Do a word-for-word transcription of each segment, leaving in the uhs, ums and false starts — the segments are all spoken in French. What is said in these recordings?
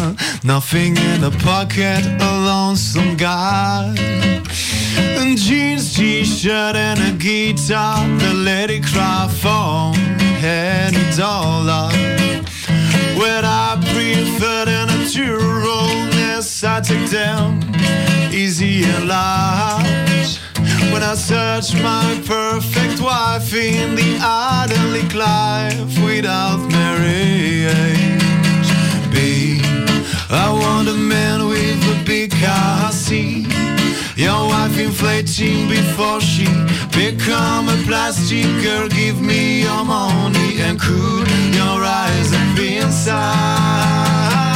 Nothing in the pocket, a lonesome guy. And jeans, t-shirt and a guitar, the lady cry for any dollar. When I prefer the naturalness, I take them easy and large. When I search my perfect wife in the idyllic life without marriage, babe, I want a man with a big car seat. Your wife inflating before she become a plastic girl. Give me your money and cool your eyes and be inside.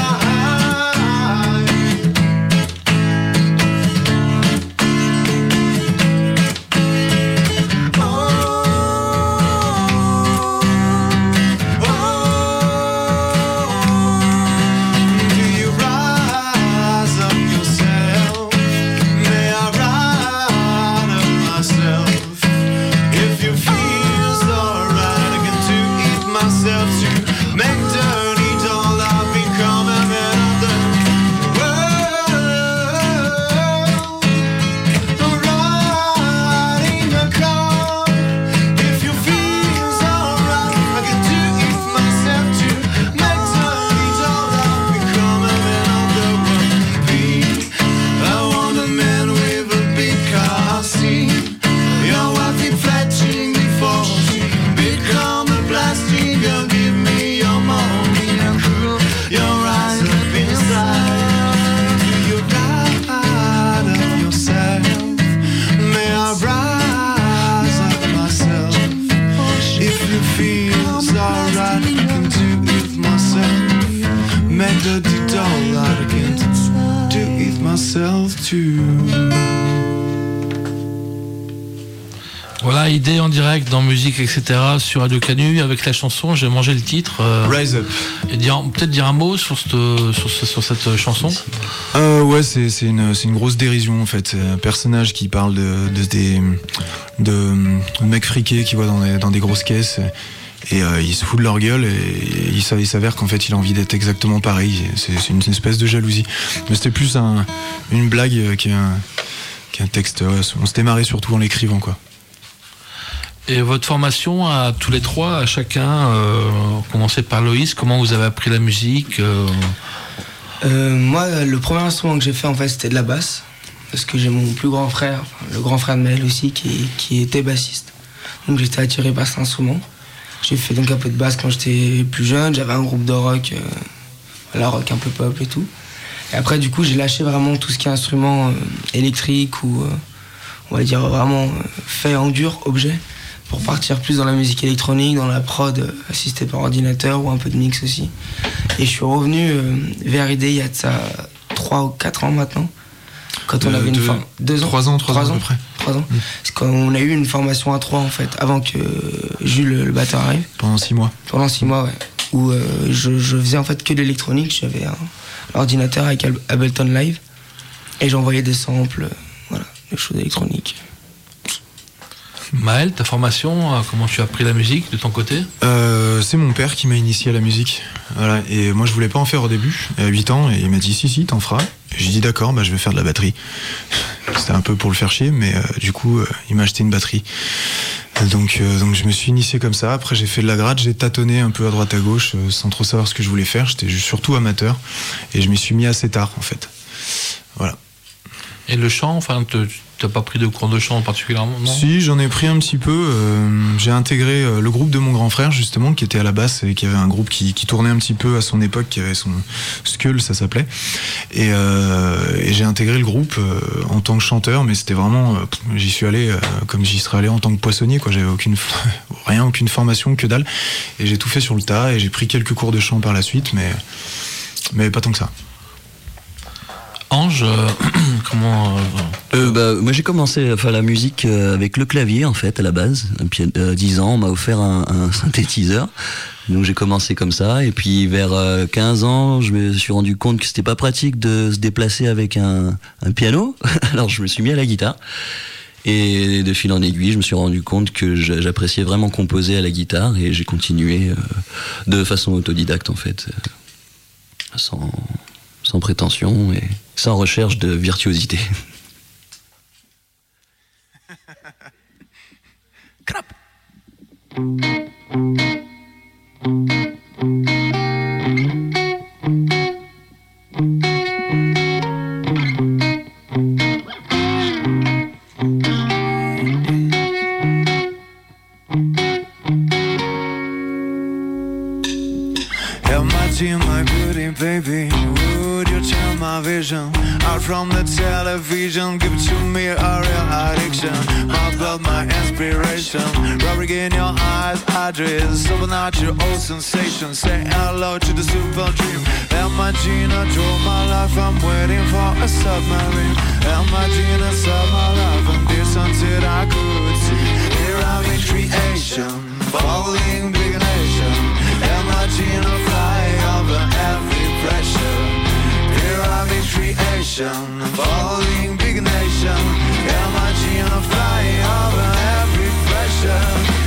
Voilà, idée en direct dans musique, et cetera sur Radio Canu avec la chanson. J'ai mangé le titre. Euh, Rise Up. Et dire, peut-être dire un mot sur cette, sur, ce, sur cette chanson. Euh, ouais, c'est, c'est, une, c'est une grosse dérision en fait. C'est un personnage qui parle de, de, des, de, de mecs friqués qui voient dans des, dans des grosses caisses. Et euh, ils se foutent de leur gueule et il s'avère qu'en fait il a envie d'être exactement pareil. C'est, c'est une espèce de jalousie. Mais c'était plus un, une blague qu'un, qu'un texte. Ouais, on s'était marré surtout en l'écrivant, quoi. Et votre formation à tous les trois, à chacun, euh, commencez par Loïs, comment vous avez appris la musique euh... Euh, Moi, le premier instrument que j'ai fait en fait c'était de la basse, parce que j'ai mon plus grand frère, enfin, le grand frère de Maël aussi, qui, qui était bassiste. Donc j'étais attiré par cet instrument. J'ai fait donc un peu de basse quand j'étais plus jeune, j'avais un groupe de rock, euh, voilà, rock un peu pop et tout. Et après du coup j'ai lâché vraiment tout ce qui est instrument euh, électrique ou euh, on va dire vraiment euh, fait en dur, objet, pour partir plus dans la musique électronique, dans la prod euh, assistée par ordinateur ou un peu de mix aussi. Et je suis revenu euh, vers I D il y a de ça trois ou quatre ans maintenant. Quand on euh, avait une deux, forme. Deux ans Trois ans, trois, trois ans, ans à peu près. Trois ans. Mmh. Parce qu'on a eu une formation à trois en fait, avant que Jules, le batteur, arrive. Pendant six mois. Pendant six mois, ouais. Où euh, je, je faisais en fait que de l'électronique. J'avais un, un ordinateur avec Ableton Live. Et j'envoyais des samples, euh, voilà, des choses électroniques. Maël, ta formation, comment tu as appris la musique de ton côté ? euh, C'est mon père qui m'a initié à la musique. Voilà. Et moi, je voulais pas en faire au début, à huit ans, et il m'a dit si, si, t'en feras. Et j'ai dit d'accord, bah, je vais faire de la batterie. C'était un peu pour le faire chier, mais euh, du coup, euh, il m'a acheté une batterie. Donc, euh, donc je me suis initié comme ça. Après, j'ai fait de la gratte, j'ai tâtonné un peu à droite à gauche, euh, sans trop savoir ce que je voulais faire. J'étais surtout amateur, et je m'y suis mis assez tard, en fait. Voilà. Et le chant, enfin, te, t'as pas pris de cours de chant particulièrement, non ? Si, j'en ai pris un petit peu. Euh, j'ai intégré euh, le groupe de mon grand frère, justement, qui était à la basse et qui avait un groupe qui, qui tournait un petit peu à son époque, qui avait son Skull, ça s'appelait. Et, euh, et j'ai intégré le groupe euh, en tant que chanteur, mais c'était vraiment, euh, j'y suis allé euh, comme j'y serais allé en tant que poissonnier, quoi. J'avais aucune, rien, aucune formation, que dalle. Et j'ai tout fait sur le tas et j'ai pris quelques cours de chant par la suite, mais, mais pas tant que ça. Ange, euh, comment euh, euh, bah, moi j'ai commencé à faire la musique euh, avec le clavier en fait à la base. Puis euh, dix ans, on m'a offert un, un synthétiseur. Donc j'ai commencé comme ça. Et puis vers euh, quinze ans, je me suis rendu compte que c'était pas pratique de se déplacer avec un, un piano. Alors je me suis mis à la guitare. Et de fil en aiguille, je me suis rendu compte que j'appréciais vraiment composer à la guitare. Et j'ai continué euh, de façon autodidacte en fait. Euh, sans... sans prétention et sans recherche de virtuosité. Crap. My beauty, baby, would you tell my vision out from the television? Give it to me, a real addiction. My blood, my inspiration. Rubbing in your eyes, address. Supernatural sensation. Say hello to the super dream. Imagine I drove my life. I'm waiting for a submarine. Imagine I saw my life and this until I could see. Here I'm in creation, falling big nation. Imagine I fly over every pressure. Here I'm in creation, falling big nation. Imagine I fly over every pressure.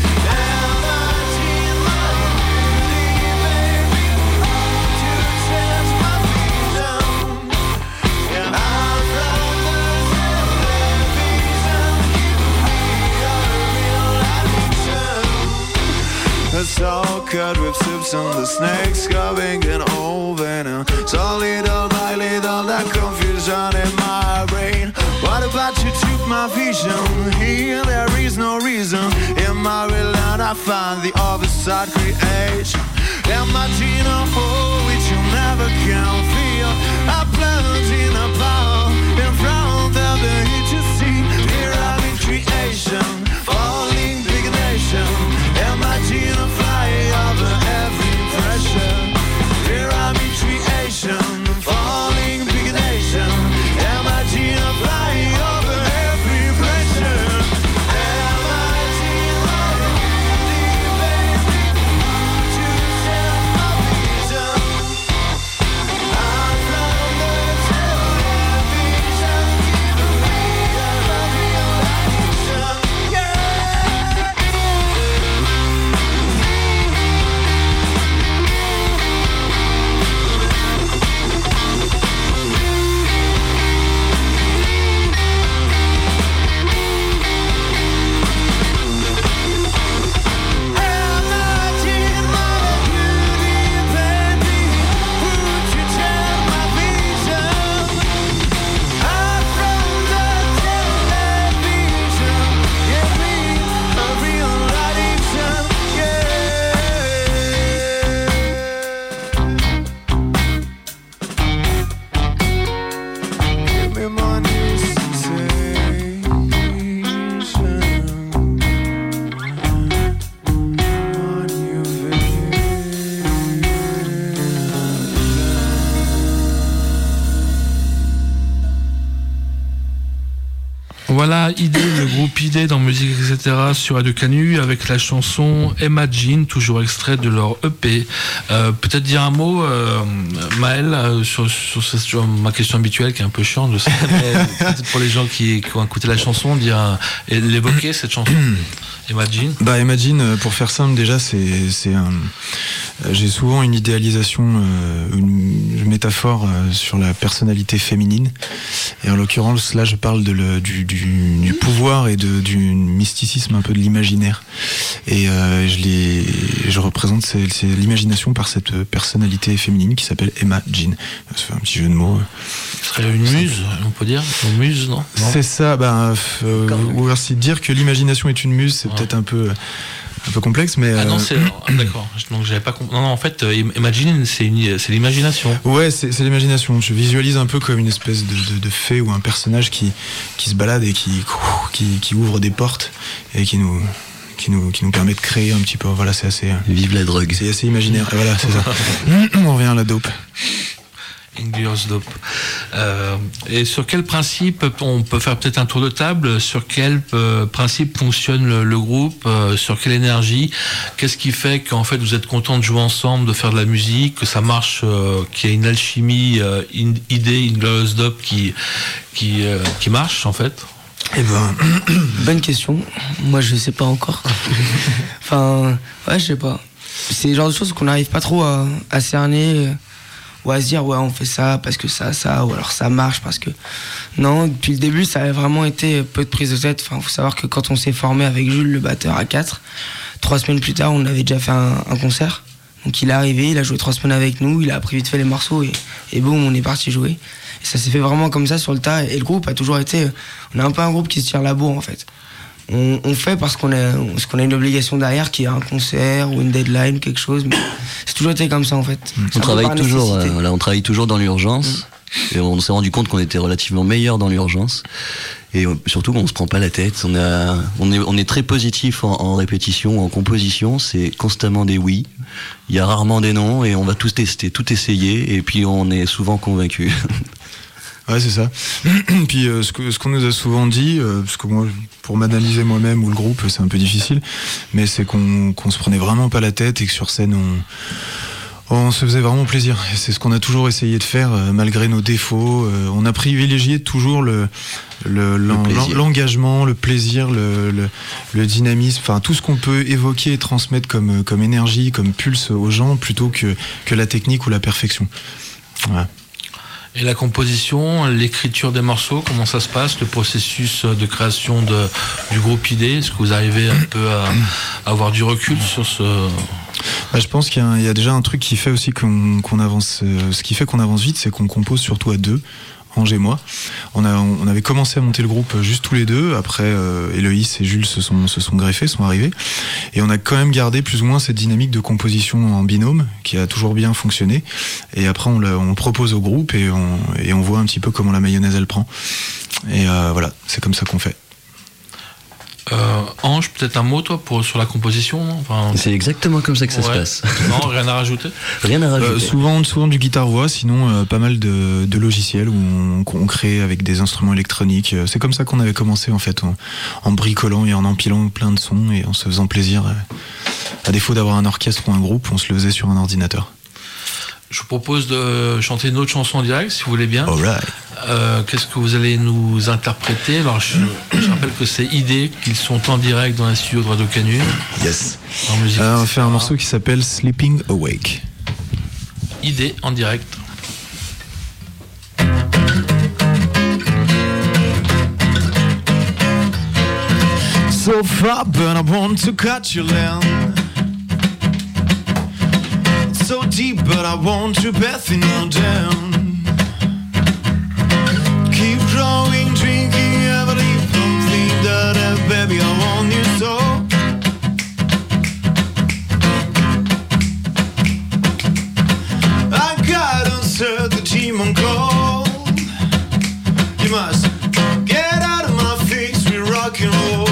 Imagine my beauty, baby, to change my vision. Yeah, I'm from the television. Give me a real addiction. It's all cut with tips on the snakes coming and open. So little by little that confusion in my brain. What about you took my vision? Here there is no reason. In my real land I find the other side creation. Imagine a hole which you never can feel. I plunged in a power in front of the heat to see. Here I'm in creation, falling big nation. Imagine a fly over every pressure. Here I'm in creation, falling big nation. Imagine a fly over every pressure. Imagine my beauty, baby, to set my vision. I'm from the television, giving me a real addiction. Yeah. Voilà, Idée, le groupe Idée dans Musique, et cetera sur Radio Canu avec la chanson Imagine, toujours extrait de leur E P. Euh, peut-être dire un mot, euh, Maël, euh, sur, sur, sur ma question habituelle qui est un peu chiante, je sais, mais peut-être pour les gens qui, qui ont écouté la chanson, dire, euh, et l'évoquer cette chanson. Imagine. Bah Imagine, pour faire simple, déjà c'est c'est un. J'ai souvent une idéalisation, euh, une, une métaphore euh, sur la personnalité féminine. Et en l'occurrence, là, je parle de le, du, du, du pouvoir et de, du mysticisme, un peu de l'imaginaire. Et euh, je, les, je représente c'est, c'est l'imagination par cette personnalité féminine qui s'appelle Emma Jean. Ça fait un petit jeu de mots. Ce serait une muse, on peut dire. Une muse, non, non C'est ça. Ben, euh, ou alors c'est dire que l'imagination est une muse, c'est ouais. peut-être un peu. Un peu complexe, mais. Ah non, c'est. Ah, d'accord. Donc j'avais pas compris. Non, non, en fait, euh, Imagine, c'est, une... c'est l'imagination. Ouais, c'est, c'est l'imagination. Je visualise un peu comme une espèce de, de, de fée ou un personnage qui, qui se balade et qui, qui, qui ouvre des portes et qui nous. Qui nous, qui nous permet de créer un petit peu. Voilà, c'est assez. Vive la drogue. C'est assez imaginaire. Et voilà, c'est ça. On revient à la dope. Inglorious Dope. Euh, et sur quel principe, on peut faire peut-être un tour de table, sur quel euh, principe fonctionne le, le groupe, euh, sur quelle énergie, qu'est-ce qui fait qu'en fait vous êtes contents de jouer ensemble, de faire de la musique, que ça marche, euh, qu'il y a une alchimie, euh, une idée, Inglorious Dope qui, qui, euh, qui marche en fait? Eh ben, bonne question. Moi je sais pas encore. Enfin, ouais, je sais pas. C'est le genre de choses qu'on n'arrive pas trop à, à cerner. ou à se dire ouais on fait ça parce que ça ça ou alors ça marche parce que non, depuis le début ça a vraiment été peu de prise de tête. Enfin faut savoir que quand on s'est formé avec Jules le batteur à quatre, trois semaines plus tard on avait déjà fait un, un concert. Donc il est arrivé, il a joué trois semaines avec nous, il a appris vite fait les morceaux et, et boum on est parti jouer. Et ça s'est fait vraiment comme ça sur le tas et le groupe a toujours été, on est un peu un groupe qui se tire la bourre en fait. On, on fait parce qu'on a, parce qu'on a une obligation derrière qui est un concert ou une deadline, quelque chose. Mais c'est toujours été comme ça en fait. On travaille toujours, euh, voilà, on travaille toujours dans l'urgence. Mmh. Et on s'est rendu compte qu'on était relativement meilleur dans l'urgence. Et surtout, on se prend pas la tête. On, a, on, est, on est très positif en, en répétition, en composition. C'est constamment des oui. Il y a rarement des non. Et on va tout tester, tout essayer. Et puis on est souvent convaincus. Ouais, c'est ça. Puis euh, ce que ce qu'on nous a souvent dit, euh, parce que moi, pour m'analyser moi-même ou le groupe, c'est un peu difficile, mais c'est qu'on qu'on se prenait vraiment pas la tête et que sur scène on on se faisait vraiment plaisir. Et c'est ce qu'on a toujours essayé de faire euh, malgré nos défauts. Euh, on a privilégié toujours le le, l'en, le l'engagement, le plaisir, le, le le dynamisme, enfin tout ce qu'on peut évoquer et transmettre comme comme énergie, comme pulse aux gens, plutôt que que la technique ou la perfection. Voilà. Et la composition, l'écriture des morceaux, comment ça se passe, le processus de création de, du groupe I D? Est-ce que vous arrivez un peu à, à avoir du recul sur ce... Bah, je pense qu'il y a, il y a déjà un truc qui fait aussi qu'on, qu'on avance, euh, ce qui fait qu'on avance vite, c'est qu'on compose surtout à deux. Ange et moi, on, a, on avait commencé à monter le groupe juste tous les deux. Après, euh, Héloïse et Jules se sont, se sont greffés, sont arrivés. Et on a quand même gardé plus ou moins cette dynamique de composition en binôme qui a toujours bien fonctionné. Et après, on le, on le propose au groupe et on, et on voit un petit peu comment la mayonnaise elle prend. Et euh, voilà, c'est comme ça qu'on fait. Euh, Ange, peut-être un mot toi pour, sur la composition, non enfin, c'est exactement comme ça que ça ouais. se passe. Non, rien à rajouter. Rien à rajouter. Euh, souvent, souvent du guitare-voix, sinon euh, pas mal de, de logiciels où on, on crée avec des instruments électroniques. C'est comme ça qu'on avait commencé en fait, en, en bricolant et en empilant plein de sons et en se faisant plaisir. À défaut d'avoir un orchestre ou un groupe, on se le faisait sur un ordinateur. Je vous propose de chanter une autre chanson en direct, si vous voulez bien. All right. Euh, qu'est-ce que vous allez nous interpréter? Alors, je, je rappelle que c'est I D, qu'ils sont en direct dans un studio de Radio Canu. Yes. En musique, euh, on va faire un morceau qui s'appelle Sleeping Awake. I D en direct. So far, but I want to cut your land. So deep, but I want to bathe in your dam. Keep growing, drinking every something that uh, baby I want you so. I got answered the demon call. You must get out of my face, we rock and roll.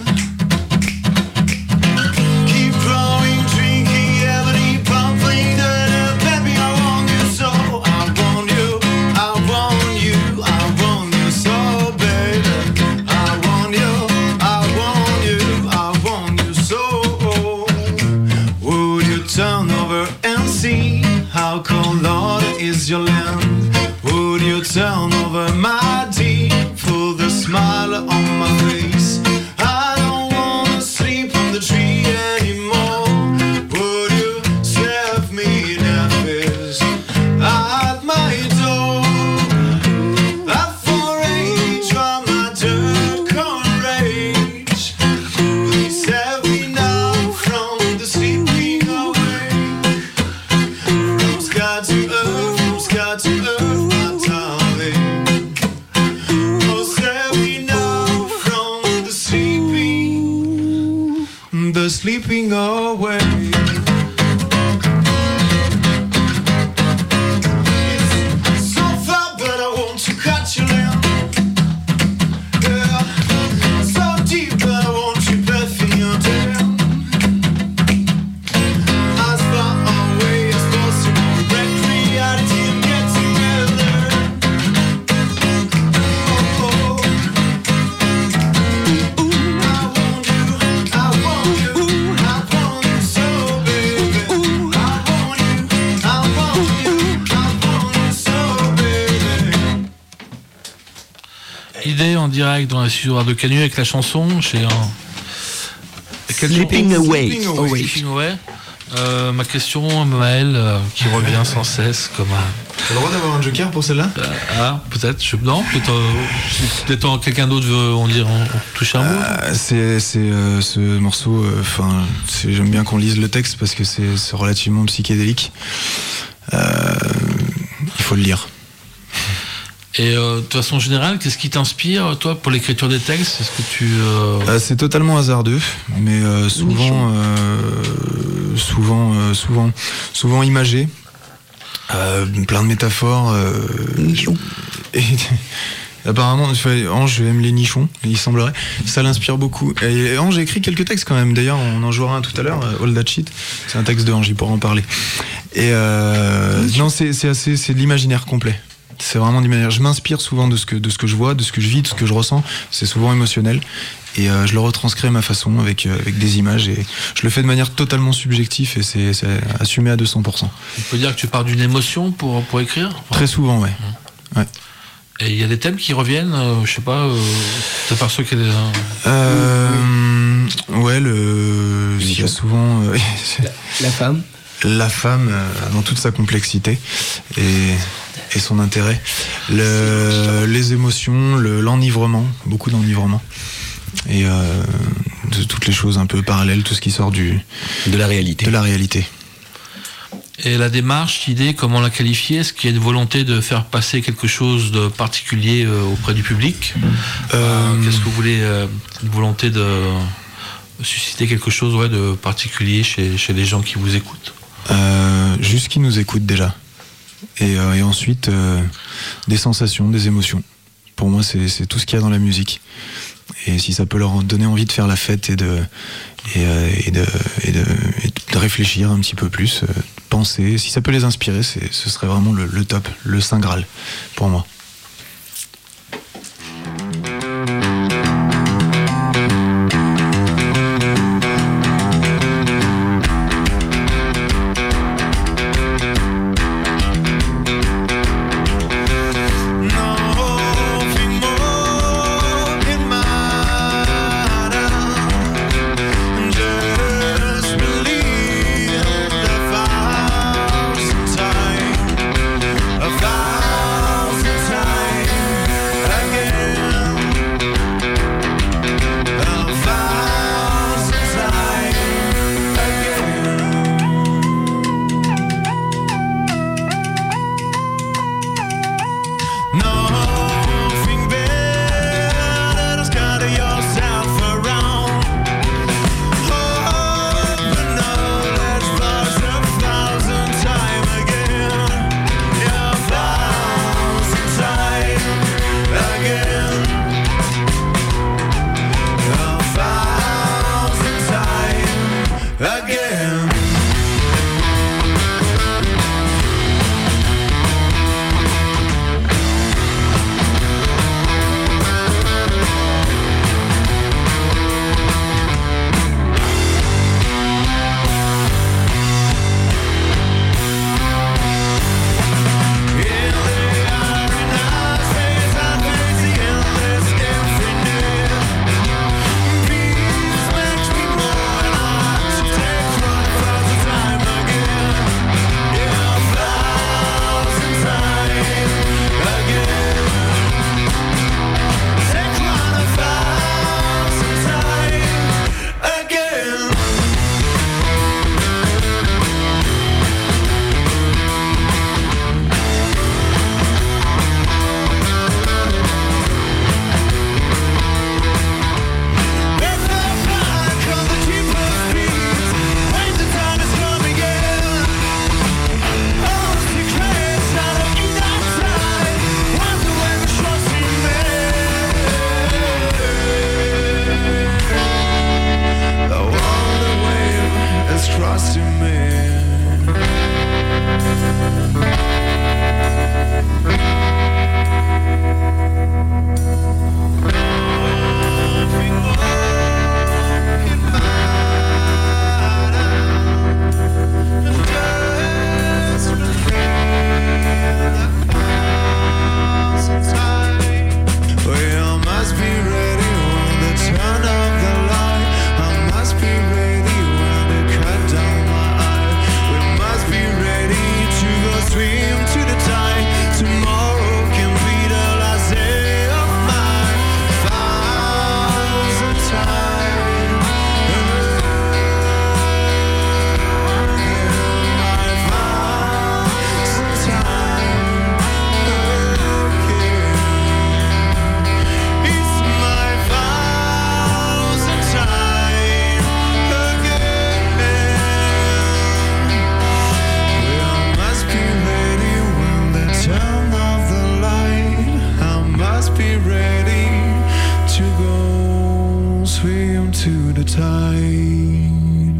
Keep growing, drinking every something that uh, baby I want you so. I want you, I want you, I want you so, baby. I want you, I want you, I want you so. Would you turn over and see how cold Lord is your land? Would you turn over, my dear, for the smile on my face? I don't wanna sleep on the tree anymore. Would you serve me in Memphis at my door? I foray from my dark on rage. Please save me now from the sleeping away. From sky to earth, from sky to earth, my darling. Oh, save me now from the sleeping, the sleeping away. It's so far, but I want to cut your limb. Yeah, so deep, but I want you bath in your dam. As far away as possible, break reality and get together. Oh, oh. Ooh, I want you, I want you, I want you so, baby. I want you, I want you, I want you so, baby. I D en direct dans la studio de Radio Canu avec la chanson chez un... Quelle Sleeping chanson Away. Sleeping Away. Sleeping Away. Euh, ma question, Maël, euh, qui revient sans cesse comme un... T'as le droit d'avoir un joker pour celle-là? Euh, ah, peut-être, je... non, peut-être, euh, peut-être quelqu'un d'autre veut on dire, on, on touche un mot. Euh, c'est c'est euh, ce morceau, enfin, euh, j'aime bien qu'on lise le texte parce que c'est c'est relativement psychédélique. Euh, il faut le lire. Et euh, de façon générale, qu'est-ce qui t'inspire, toi, pour l'écriture des textes? Est-ce que tu... Euh... Euh, c'est totalement hasardeux, mais euh, souvent, euh, souvent, euh, souvent, souvent imagé. Euh, plein de métaphores. Euh, et, apparemment, Ange aime les nichons, il semblerait. Ça l'inspire beaucoup. Et Ange a écrit quelques textes quand même. D'ailleurs, on en jouera un tout à l'heure. All That Shit, c'est un texte de Ange, il pourra en parler. Et euh, non, c'est c'est assez, c'est de l'imaginaire complet. C'est vraiment d'imaginaire. Je m'inspire souvent de ce que de ce que je vois, de ce que je vis, de ce que je ressens. C'est souvent émotionnel. Et euh, je le retranscris à ma façon avec, euh, avec des images et je le fais de manière totalement subjective et c'est, c'est assumé à deux cents pour cent. On peut dire que tu pars d'une émotion pour, pour écrire? Enfin, très souvent, ouais. Mmh. ouais. Et il y a des thèmes qui reviennent, euh, je sais pas, euh, t'aperçois qu'il y a des... Euh, ouais, le... il y a souvent... Euh, la, la femme. La femme euh, dans toute sa complexité et, et son intérêt. Le, les émotions, le, l'enivrement, beaucoup d'enivrement. Et euh, de toutes les choses un peu parallèles, tout ce qui sort du de la réalité. De la réalité. Et la démarche, l'idée, comment la qualifier? Est-ce qu'il y a une volonté de faire passer quelque chose de particulier euh, auprès du public? euh, euh, Qu'est-ce que vous voulez euh, une volonté de susciter quelque chose ouais, de particulier chez, chez les gens qui vous écoutent? euh, Juste qui nous écoutent déjà. Et, euh, et ensuite, euh, des sensations, des émotions. Pour moi, c'est, c'est tout ce qu'il y a dans la musique. Et si ça peut leur donner envie de faire la fête et de, et, euh, et de, et de, et de réfléchir un petit peu plus, euh, penser, si ça peut les inspirer, c'est, ce serait vraiment le, le top, le Saint Graal pour moi. A thousand tide.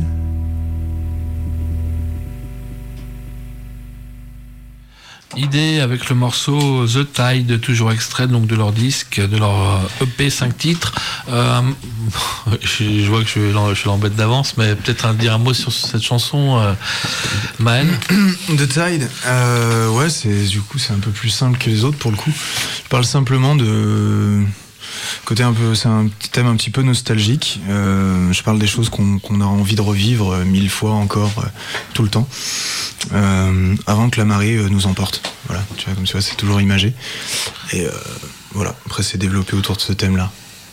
Idée avec le morceau The Tide, toujours extrait donc de leur disque, de leur E P cinq titres. Euh, je, je vois que je, je l'embête d'avance, mais peut-être un, dire un mot sur cette chanson, euh, Maël. The Tide, euh, ouais, c'est du coup c'est un peu plus simple que les autres pour le coup. Je parle simplement de côté un peu, c'est un petit thème un petit peu nostalgique. Euh, je parle des choses qu'on, qu'on a envie de revivre mille fois encore, euh, tout le temps. Euh, avant que la marée euh, nous emporte. Voilà, tu vois, comme tu vois, c'est toujours imagé. Et euh, voilà, après c'est développé autour de ce thème-là.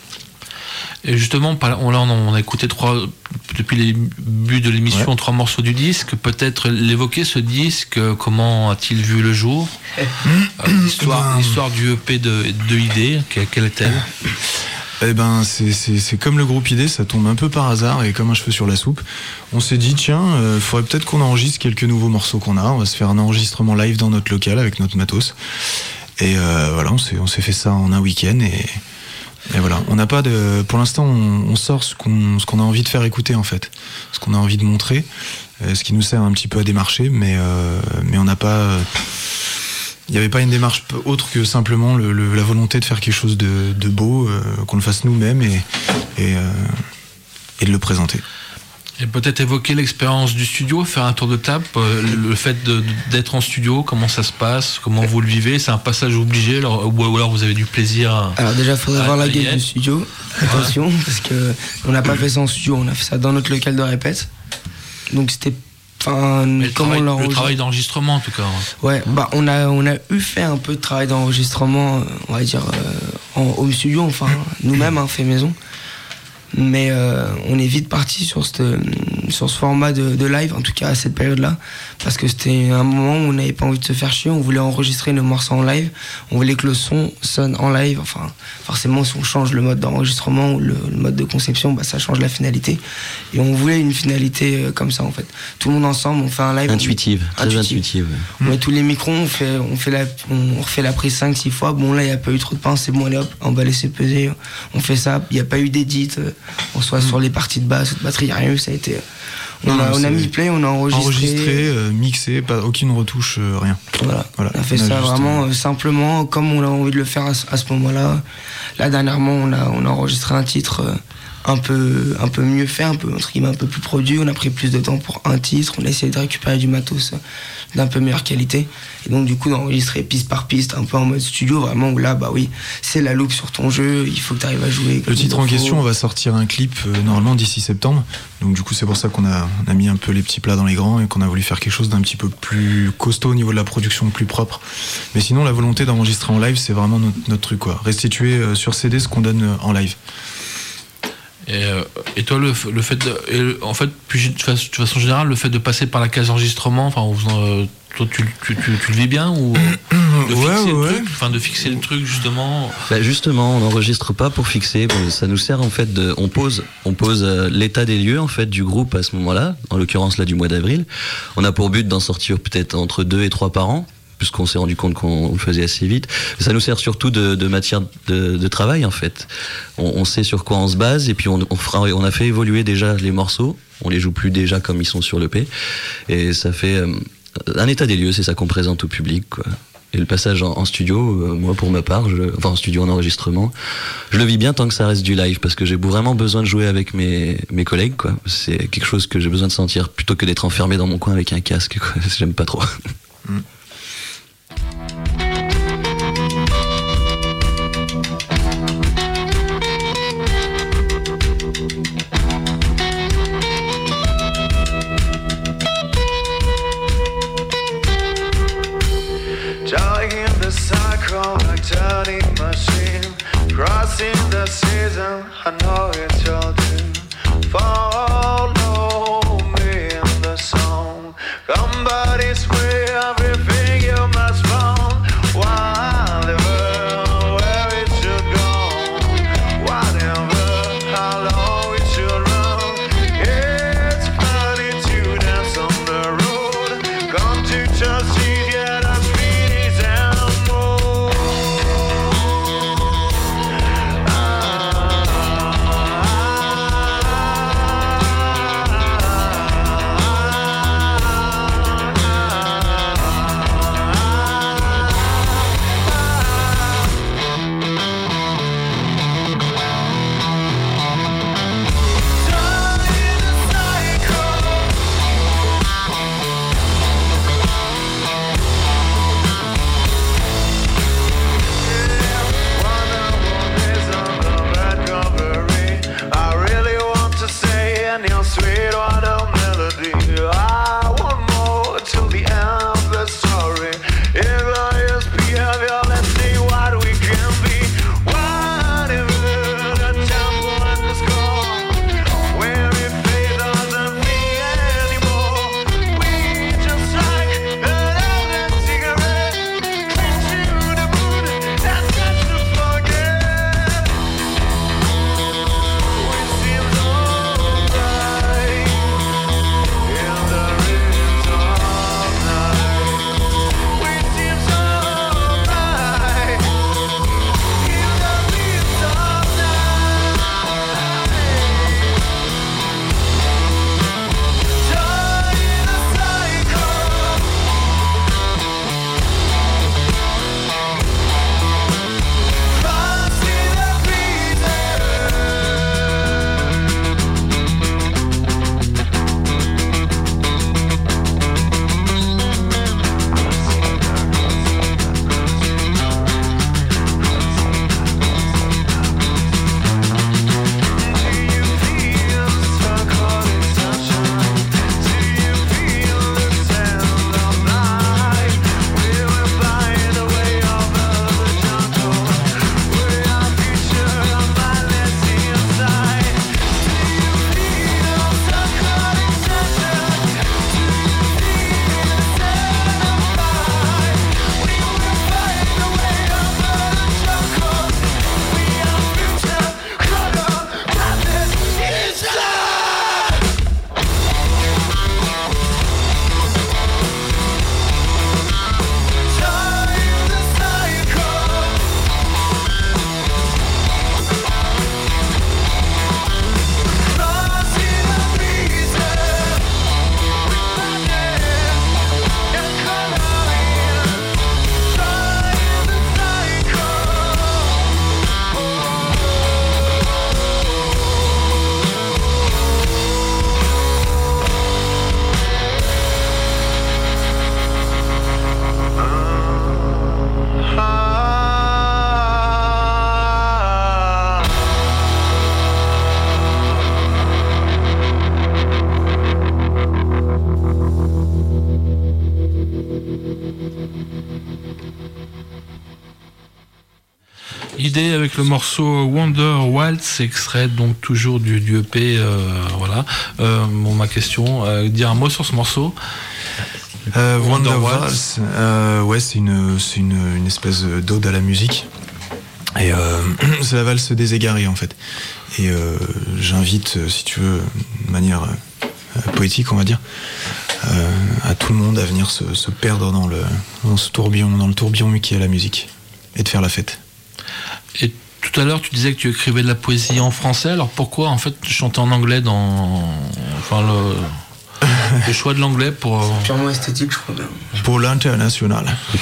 Et justement, on, là, on a écouté trois, depuis les buts de l'émission, ouais. trois morceaux du disque. Peut-être l'évoquer, ce disque, comment a-t-il vu le jour? euh, l'histoire, ben... l'histoire du E P de, de I D, quelle est-elle? Eh ben, c'est, c'est, c'est comme le groupe I D, ça tombe un peu par hasard et comme un cheveu sur la soupe. On s'est dit, tiens, euh, faudrait peut-être qu'on enregistre quelques nouveaux morceaux qu'on a. On va se faire un enregistrement live dans notre local avec notre matos. Et euh, voilà, on s'est, on s'est fait ça en un week-end et, et voilà. On n'a pas de, pour l'instant, on, on sort ce qu'on, ce qu'on a envie de faire écouter en fait, ce qu'on a envie de montrer, euh, ce qui nous sert un petit peu à démarcher, mais euh, mais on n'a pas. Euh, Il n'y avait pas une démarche autre que simplement le, le, la volonté de faire quelque chose de, de beau, euh, qu'on le fasse nous-mêmes et, et, euh, et de le présenter. Et peut-être évoquer l'expérience du studio, faire un tour de table, euh, le fait de, d'être en studio, comment ça se passe, comment vous le vivez, c'est un passage obligé alors, ou alors vous avez du plaisir à, Alors déjà, il faudrait voir la gueule du studio, attention, ouais. Parce qu'on n'a pas fait ça en studio, on a fait ça dans notre local de répète, donc c'était Enfin, le, travail, le travail d'enregistrement en tout cas. Ouais, bah on a on a eu fait un peu de travail d'enregistrement, on va dire euh, en home studio, enfin nous-mêmes hein, fait maison. Mais euh, on est vite parti sur cette, sur ce format de, de live, en tout cas à cette période-là, parce que c'était un moment où on n'avait pas envie de se faire chier, on voulait enregistrer nos morceaux en live, on voulait que le son sonne en live, enfin forcément si on change le mode d'enregistrement ou le, le mode de conception, bah, ça change la finalité, et on voulait une finalité euh, comme ça en fait. Tout le monde ensemble, on fait un live. Intuitive, on, très intuitive. intuitive. On met tous les micros, on, fait, on, fait la, on refait la prise cinq six fois, bon là il n'y a pas eu trop de pain, c'est bon, allez hop, on va laisser peser, on fait ça, il n'y a pas eu d'édit. Euh, On soit sur les parties de basse, de batterie, rien eu, ça a été. On, non, a, on a mis play, on a enregistré. Enregistré, euh, mixé, pas, aucune retouche, euh, rien. Voilà. voilà. On a fait on a ça vraiment euh, simplement comme on a envie de le faire à, à ce moment-là. Là, dernièrement, on a, on a enregistré un titre euh, un peu, un peu mieux fait, un peu, entre guillemets, un peu plus produit. On a pris plus de temps pour un titre. On a essayé de récupérer du matos euh, d'un peu meilleure qualité. Et donc, du coup, d'enregistrer piste par piste, un peu en mode studio, vraiment, où là, bah oui, c'est la loupe sur ton jeu, il faut que tu arrives à jouer. Le titre en question, on va sortir un clip euh, normalement d'ici septembre. Donc, du coup, c'est pour ça qu'on a, on a mis un peu les petits plats dans les grands et qu'on a voulu faire quelque chose d'un petit peu plus costaud au niveau de la production, plus propre. Mais sinon, la volonté d'enregistrer en live, c'est vraiment notre, notre truc, quoi. Restituer euh, sur C D ce qu'on donne euh, en live. Et, euh, et toi, le, le fait de, et, en fait, puis, de façon générale, le fait de passer par la case enregistrement, enfin, euh, toi, tu, tu, tu, tu le vis bien ou de ouais, fixer ouais. le truc, enfin, de fixer le truc justement. Bah justement, on n'enregistre pas pour fixer. Ça nous sert en fait de, on pose, on pose euh, l'état des lieux en fait du groupe à ce moment-là. En l'occurrence là du mois d'avril. On a pour but d'en sortir peut-être entre deux et trois par an, puisqu'on s'est rendu compte qu'on le faisait assez vite. Ça nous sert surtout de, de matière de, de travail en fait. On, on sait sur quoi on se base et puis on, on, fera, on a fait évoluer déjà les morceaux. On les joue plus déjà comme ils sont sur l'E P et ça fait euh, un état des lieux. C'est ça qu'on présente au public, quoi. Et le passage en, en studio, euh, moi pour ma part, je, enfin en studio en enregistrement, je le vis bien tant que ça reste du live parce que j'ai vraiment besoin de jouer avec mes mes collègues, quoi. C'est quelque chose que j'ai besoin de sentir plutôt que d'être enfermé dans mon coin avec un casque, quoi. J'aime pas trop. Mm. Jogging the cycle like turning machine, crossing the season, I know it's your turn. Follow me in the song, come by this way, everything you must find. Whatever, where it should go, whatever, how long it should run. It's funny to dance on the road, come to just see, get us feet and move. Ah, ah, ah. Idée avec le morceau Wonder Waltz, extrait donc toujours du, du E P. Euh, voilà. Euh, bon, ma question, euh, dire un mot sur ce morceau. Euh, Wonder, Wonder Waltz, euh, ouais, c'est une, c'est une, une espèce d'ode à la musique. Et euh, c'est la valse des égarés en fait. Et euh, j'invite, si tu veux, de manière euh, poétique, on va dire, euh, à tout le monde à venir se, se perdre dans le, dans ce tourbillon, dans le tourbillon qui est la musique, et de faire la fête. Et tout à l'heure, tu disais que tu écrivais de la poésie en français. Alors pourquoi en fait chanter en anglais dans, enfin le Le choix de l'anglais pour... Purement esthétique, je crois bien. Pour l'international.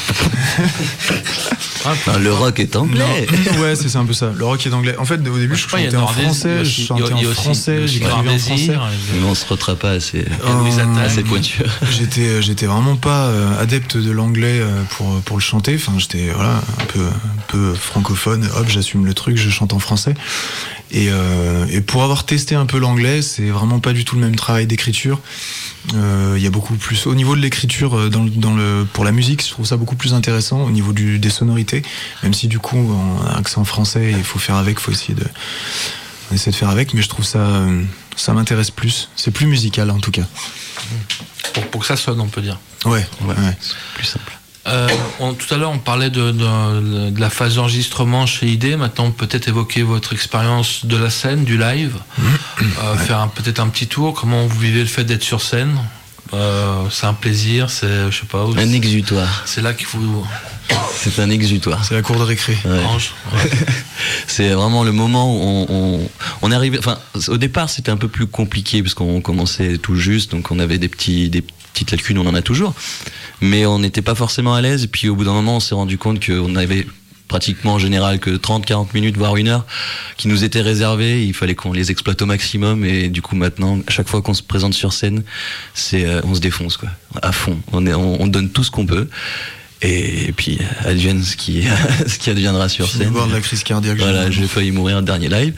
Ah, le rock est anglais. Non. Ouais, c'est, c'est un peu ça. Le rock est anglais. En fait, au début, je chantais en français, je chantais en français, j'écrivais en français. Mais on se retraite pas assez, euh, assez pointu. J'étais, j'étais vraiment pas adepte de l'anglais pour, pour le chanter. Enfin, j'étais voilà, un peu, un peu francophone. Hop, j'assume le truc, je chante en français. Et, euh, et pour avoir testé un peu l'anglais, c'est vraiment pas du tout le même travail d'écriture. Il euh, y a beaucoup plus au niveau de l'écriture dans le, dans le, pour la musique, je trouve ça beaucoup plus intéressant au niveau du, des sonorités, même si du coup en accent français il faut faire avec, faut essayer de on essaie de faire avec, mais je trouve ça ça m'intéresse plus, c'est plus musical en tout cas. Pour, pour que ça sonne, on peut dire. Ouais, ouais, ouais. C'est plus simple. Euh, on, tout à l'heure, on parlait de, de, de la phase d'enregistrement chez I D. Maintenant, peut-être évoquer votre expérience de la scène, du live. Euh, ouais. Faire un, peut-être un petit tour. Comment vous vivez le fait d'être sur scène? euh, C'est un plaisir, c'est, je sais pas. Un exutoire. C'est là qu'il faut. C'est un exutoire. C'est la cour de récré. Ouais. Ouais. C'est vraiment le moment où on, on, on est arrivé. Enfin, au départ, c'était un peu plus compliqué parce qu'on commençait tout juste, donc on avait des petits, des petites lacunes, on en a toujours, mais on n'était pas forcément à l'aise. Et puis au bout d'un moment, on s'est rendu compte qu'on avait pratiquement en général que trente à quarante minutes, voire une heure, qui nous étaient réservées. Il fallait qu'on les exploite au maximum. Et du coup, maintenant, à chaque fois qu'on se présente sur scène, c'est, euh, on se défonce, quoi, à fond. On, est, on, on donne tout ce qu'on peut. Et puis advienne ce qui ce qui adviendra sur scène. Voir de la crise cardiaque. Voilà, j'ai failli mourir un dernier live.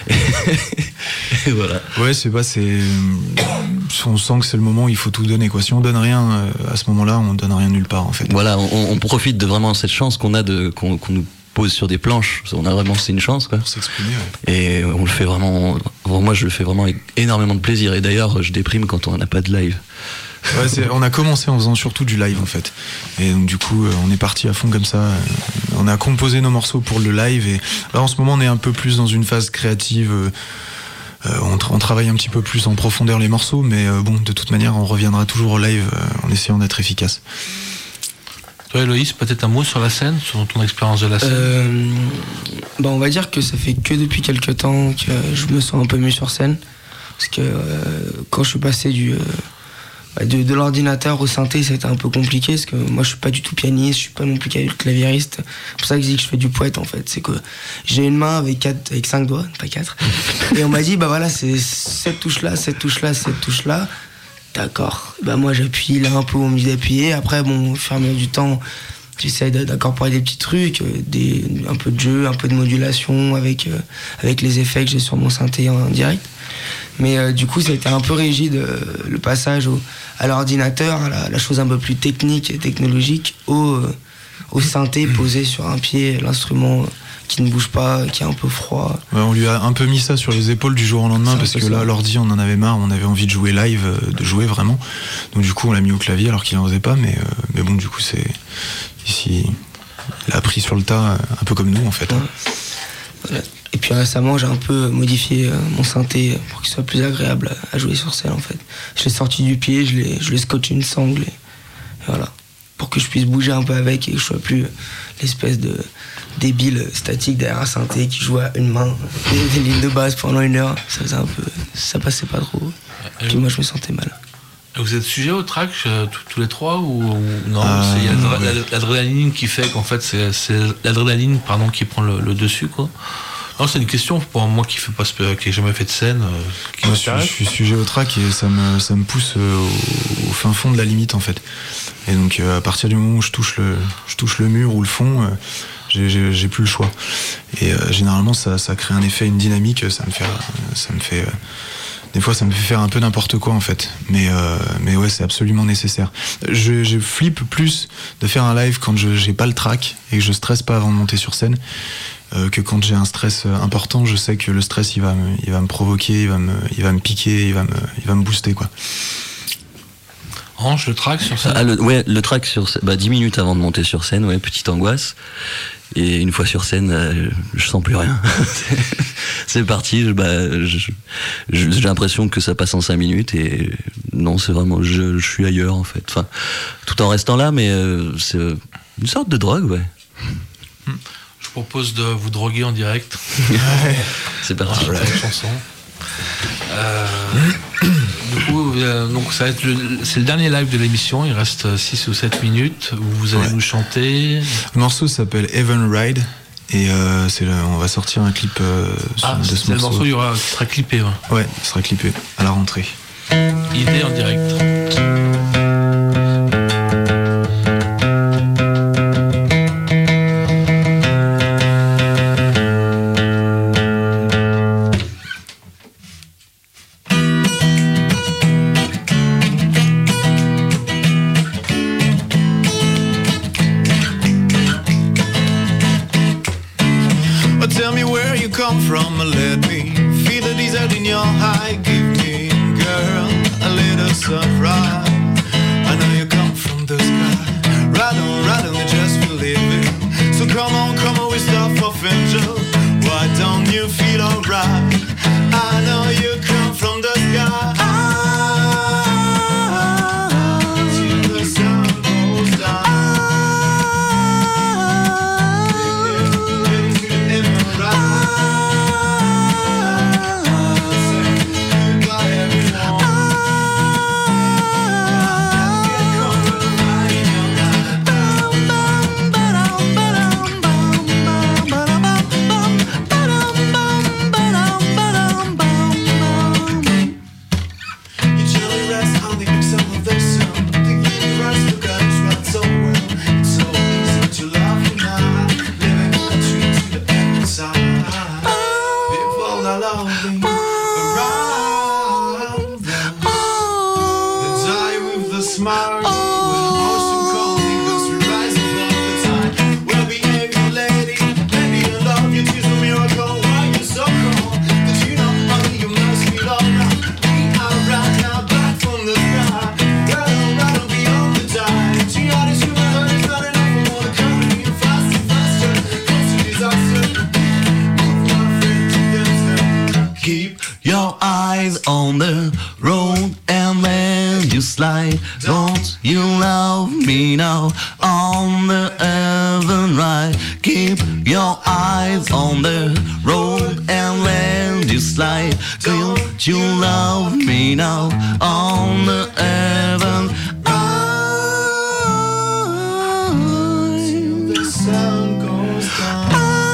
Et voilà. Ouais, c'est pas, c'est, on sent que c'est le moment où il faut tout donner, quoi. Si on donne rien à ce moment-là, on donne rien nulle part, en fait. Voilà, on, on profite de vraiment cette chance qu'on a de qu'on, qu'on nous pose sur des planches. On a vraiment, c'est une chance, quoi. Pour s'exprimer. Ouais. Et on le fait vraiment. Moi, je le fais vraiment avec énormément de plaisir. Et d'ailleurs, je déprime quand on n'a pas de live. Ouais, c'est, on a commencé en faisant surtout du live en fait, et donc du coup on est parti à fond comme ça. On a composé nos morceaux pour le live, et là en ce moment on est un peu plus dans une phase créative. Euh, on, tra- on travaille un petit peu plus en profondeur les morceaux, mais euh, bon, de toute manière on reviendra toujours au live euh, en essayant d'être efficace. Toi Héloïse, peut-être un mot sur la scène, sur ton expérience de la scène. euh, bah on va dire que ça fait que depuis quelques temps que je me sens un peu mieux sur scène, parce que euh, quand je suis passé du euh, De, de l'ordinateur au synthé, c'était un peu compliqué parce que moi je suis pas du tout pianiste, je suis pas non plus claviériste. C'est pour ça que je dis que je fais du poète en fait. C'est que j'ai une main avec quatre, avec cinq doigts, pas quatre. Et on m'a dit bah voilà, c'est cette touche là, cette touche là, cette touche là. D'accord. Bah moi j'appuie là un peu où on me dit d'appuyer. Après bon, au fur et à mesure du temps, j'essaie d'incorporer des petits trucs, des, un peu de jeu, un peu de modulation avec euh, avec les effets que j'ai sur mon synthé en, en direct. Mais euh, du coup, ça a été un peu rigide, euh, le passage au, à l'ordinateur, à la, la chose un peu plus technique et technologique, au, euh, au synthé posé sur un pied, l'instrument qui ne bouge pas, qui est un peu froid. Ouais, on lui a un peu mis ça sur les épaules du jour au lendemain, parce que ça. Là, l'ordi, on en avait marre, on avait envie de jouer live, de jouer vraiment. Donc du coup, on l'a mis au clavier alors qu'il n'en faisait pas, mais, euh, mais bon, du coup, c'est ici, il a appris sur le tas, un peu comme nous, en fait. Ouais. Voilà. Et puis récemment, j'ai un peu modifié mon synthé pour qu'il soit plus agréable à jouer sur scène en fait. Je l'ai sorti du pied, je l'ai, je l'ai scotché une sangle et, et voilà. Pour que je puisse bouger un peu avec et que je sois plus l'espèce de débile statique derrière un synthé qui joue à une main des, des lignes de basse pendant une heure. Ça faisait un peu, ça passait pas trop. Et puis moi je me sentais mal. Vous êtes sujet au track euh, tous les trois ou, ou non euh, c'est y a l'adr- l'adrénaline qui fait qu'en fait c'est, c'est l'adrénaline pardon qui prend le, le dessus quoi. Non, c'est une question pour moi qui fait pas qui n'a jamais fait de scène. Euh, qui moi, je, je suis sujet au track et ça me ça me pousse euh, au, au fin fond de la limite en fait. Et donc euh, à partir du moment où je touche le je touche le mur ou le fond, euh, j'ai, j'ai j'ai plus le choix. Et euh, généralement ça ça crée un effet, une dynamique. Ça me fait ça me fait euh, des fois ça me fait faire un peu n'importe quoi en fait. Mais euh, mais ouais, c'est absolument nécessaire. Je je flippe plus de faire un live quand je j'ai pas le track et que je stresse pas avant de monter sur scène. euh, que quand j'ai un stress important, je sais que le stress il va me, il va me provoquer, il va me, il va me piquer, il va me, il va me booster quoi. Range le track sur scène. Ah, le, ouais, le track sur scène, bah, dix minutes avant de monter sur scène, ouais, petite angoisse. Et une fois sur scène, euh, je sens plus rien. C'est parti, je, bah, je, je, j'ai l'impression que ça passe en cinq minutes et non, c'est vraiment, je, je suis ailleurs en fait. Enfin, tout en restant là, mais euh, c'est une sorte de drogue, ouais. Je propose de vous droguer en direct. C'est parti. Voilà, une chanson. Euh, du coup, euh, donc ça va être le, c'est le dernier live de l'émission. Il reste six ou sept minutes où vous allez ouais. nous chanter. Le morceau s'appelle Heaven Ride et euh, c'est le, on va sortir un clip euh, ah, de ce c'est morceau. Le morceau il y aura, qui sera clippé. Ouais. ouais, il sera clippé à la rentrée. Idée en direct. Come from, let me feel the desert in your eye. Give me, girl, a little surprise. I know you come from the sky. Right on, right on, you just believe it. So come on, come on, we start for angel. Why don't you feel alright? I know you come from the sky. Till the sun goes down. On the road and then you slide. Don't you love me now? On the heaven ride. Keep your eyes on the road and then you slide. Don't you love me now? On the heaven ride. Till the sun goes down.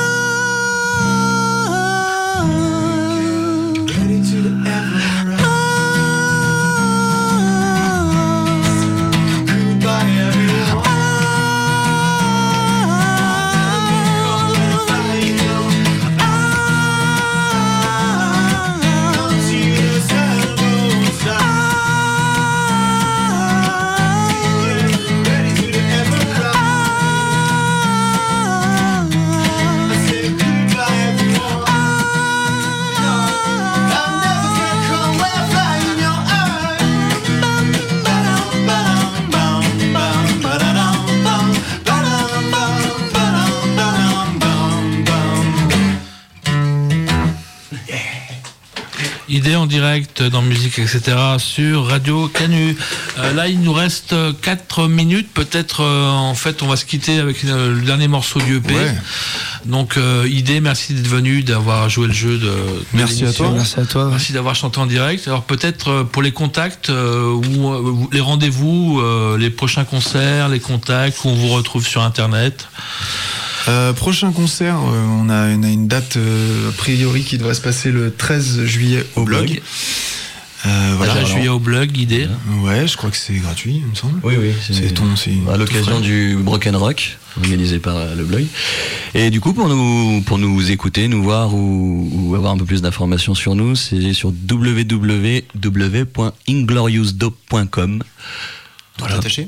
Idée en direct dans musique, et cetera sur Radio Canu. Euh, là, il nous reste quatre minutes. Peut-être, euh, en fait, on va se quitter avec euh, le dernier morceau du E P. Ouais. Donc, euh, Idée, merci d'être venu, d'avoir joué le jeu de. de merci à toi. Merci à toi. Merci d'avoir chanté en direct. Alors, peut-être euh, pour les contacts, euh, ou euh, les rendez-vous, euh, les prochains concerts, les contacts, où on vous retrouve sur Internet. Euh, prochain concert, euh, on, a, on a une date euh, a priori qui devrait se passer le treize juillet au, au blog. blog. Euh, voilà, treize juillet au blog, Idée. Ouais, je crois que c'est gratuit, il me semble. Oui, oui. C'est, c'est ton, c'est à l'occasion du Broken Rock, organisé par le blog. Et du coup, pour nous, pour nous écouter, nous voir ou, ou avoir un peu plus d'informations sur nous, c'est sur w w w point inglorious dope point com. Voilà. Attaché.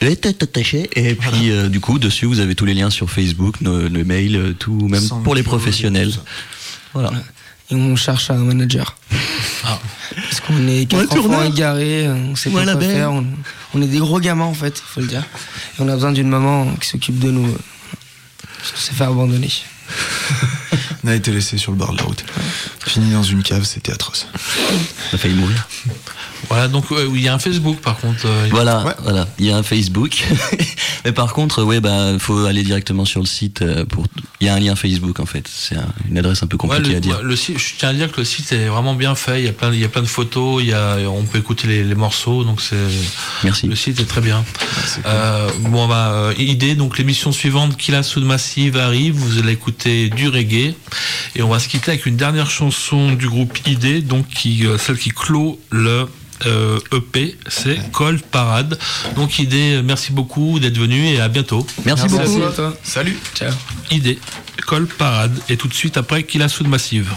les têtes attachées. Et puis, voilà. euh, du coup, dessus, vous avez tous les liens sur Facebook, nos, le mail, tout, même Sans pour les professionnels. Voilà. Et on cherche un manager. Ah. Parce qu'on est quatre enfants égarés, on sait pas quoi faire. On, on est des gros gamins, en fait, il faut le dire. Et on a besoin d'une maman qui s'occupe de nous. Parce qu'on s'est fait abandonner. On a été laissé sur le bord de la route. Fini dans une cave, c'était atroce. On a failli mourir. Voilà, donc euh, il y a un Facebook par contre. Euh, voilà, ouais. voilà, il y a un Facebook. Mais par contre, ouais, bah, faut aller directement sur le site pour. Il y a un lien Facebook en fait. C'est un, une adresse un peu compliquée ouais, le, à dire. Le site, je tiens à dire que le site est vraiment bien fait. Il y a plein, il y a plein de photos. Il y a, on peut écouter les, les morceaux. Donc c'est. Merci. Le site est très bien. C'est cool. euh, bon, bah, euh, idée. Donc l'émission suivante, Killa Sound Massive arrive. Vous allez écouter du reggae et on va se quitter avec une dernière chanson du groupe Idée, donc qui, euh, celle qui clôt le. Euh, E P, c'est Cold Parade. Donc Idée, merci beaucoup d'être venu et à bientôt. Merci, merci beaucoup. À toi. Salut. Ciao. Idée, Cold Parade et tout de suite après Killa Sound Massive.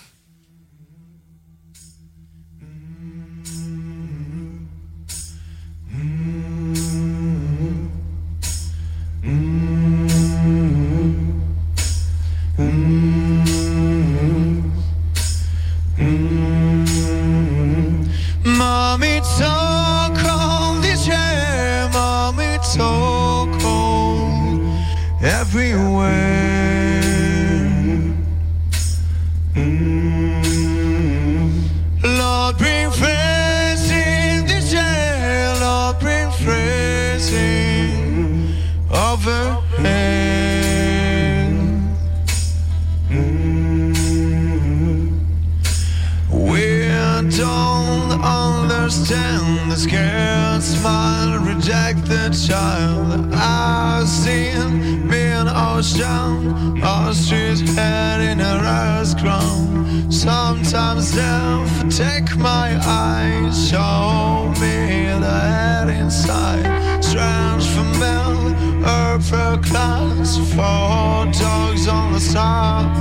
Sometimes death take my eyes, show me the head inside. Strange familiar, upper class, four dogs on the side.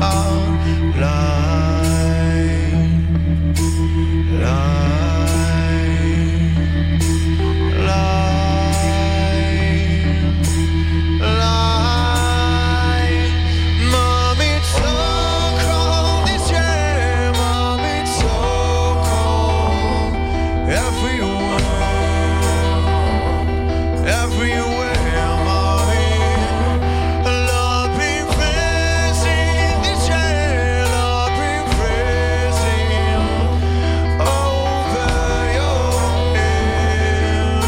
Line, line, line, line. Mommy, so cold this year. Mommy, so cold. Everywhere, everywhere, mommy. Love be praising this year. Love be praising over your head.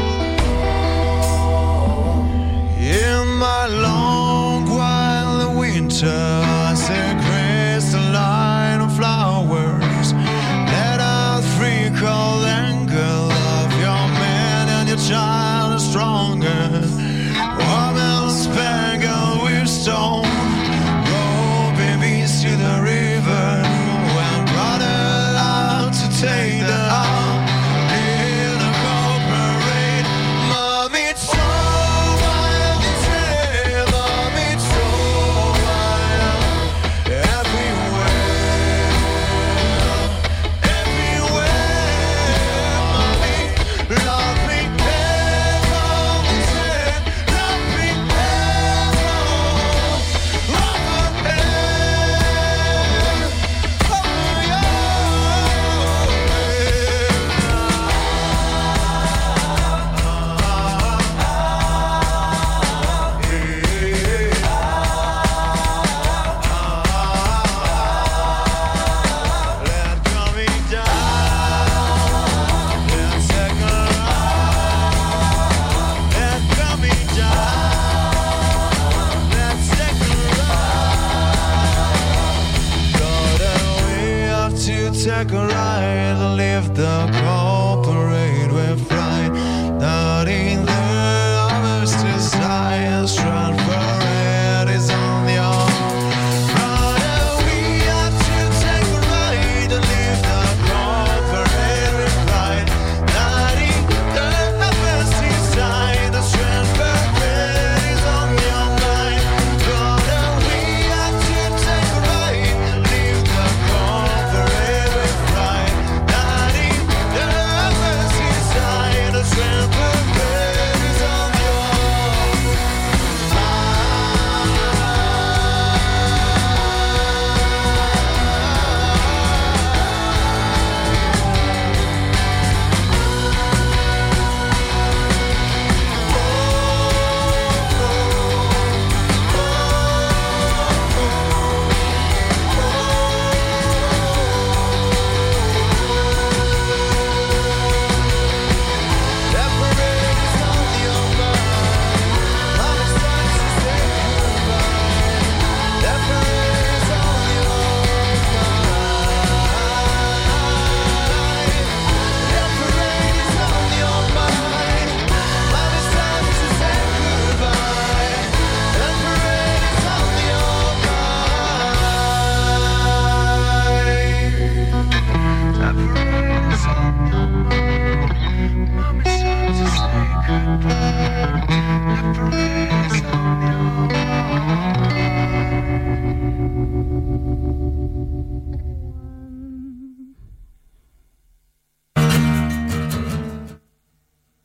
In my long wild winter, I see crystalline flowers. Let out free cold angle of your man and your child is stronger. Woman spangled with stone. Roll babies to the river. When brother out to take the out in a corporate. Mommy, it's so wild this year. Mommy, it's so wild. Everywhere, everywhere, mommy. Love me ever this year. Love me ever. Over there, over your Let coming down, let's take a ride. Let coming down, let's take a ride. Got a way up to take a ride.